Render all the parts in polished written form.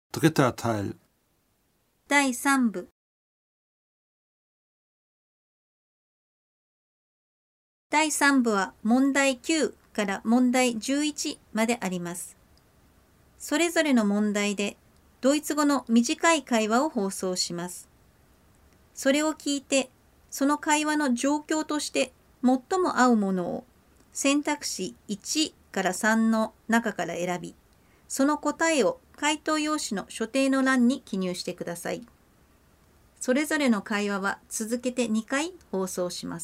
Dritter Teil. 第3部。第3部は問題9から問題11まであります。それぞれの問題でドイツ語の短い会話を放送します。それを聞いて、その会話の状況として最も合うものを選択肢1から3の中から選び、その答えを回答用紙の所定の欄に記入してください。それぞれの会話は続けて2回放送します。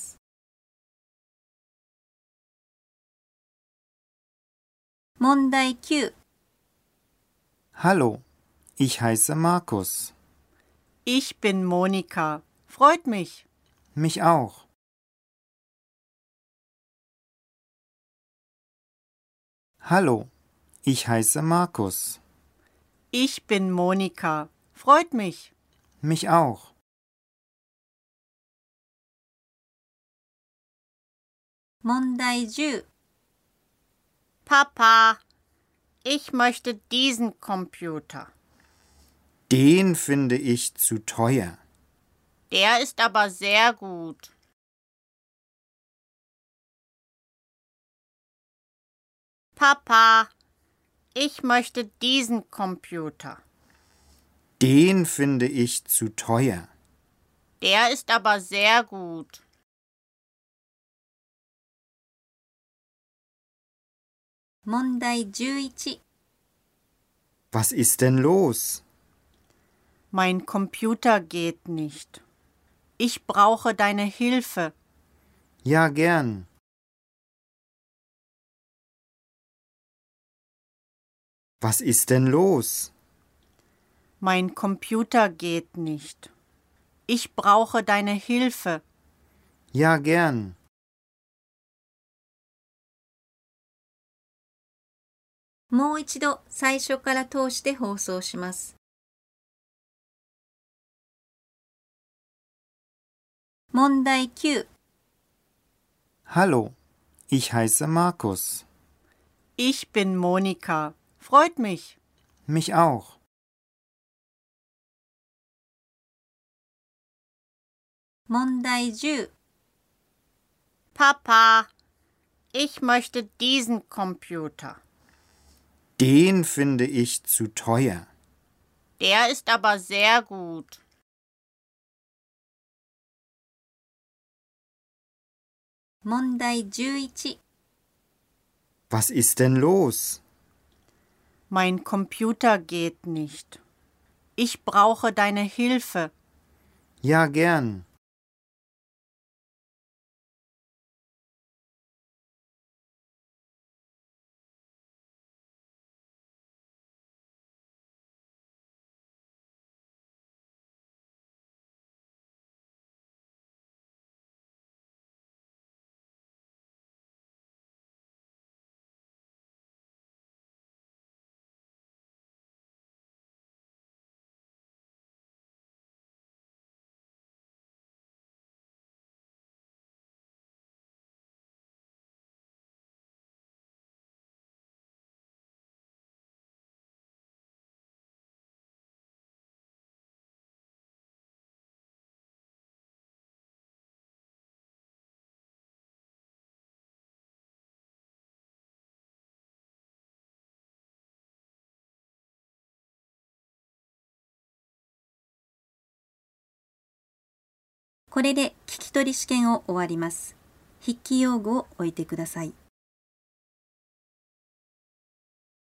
問題9。 Hallo, ich heiße Markus. Ich bin Monika. Freut mich. Mich auch. Hallo, ich heiße Markus. Ich bin Monika. Freut mich. Mich auch. Mondai 10. Papa, ich möchte diesen Computer. Den finde ich zu teuer. Der ist aber sehr gut. Papa, ich möchte diesen Computer. Den finde ich zu teuer. Der ist aber sehr gut. Mondai 11. Was ist denn los? Mein Computer geht nicht. Ich brauche deine Hilfe. Ja, gern. Was ist denn los? Mein Computer geht nicht. Ich brauche deine Hilfe. Ja, gern. もう一度最初から通して放送します。問題9。 Hallo, ich heiße Markus. Ich bin Monika. Freut mich. Mich auch. Mondai 10. Papa, ich möchte diesen Computer. Den finde ich zu teuer. Der ist aber sehr gut. Mondai 11. Was ist denn los? Mein Computer geht nicht. Ich brauche deine Hilfe. Ja, gern. これで聞き取り試験を終わります。筆記用具を置いてください。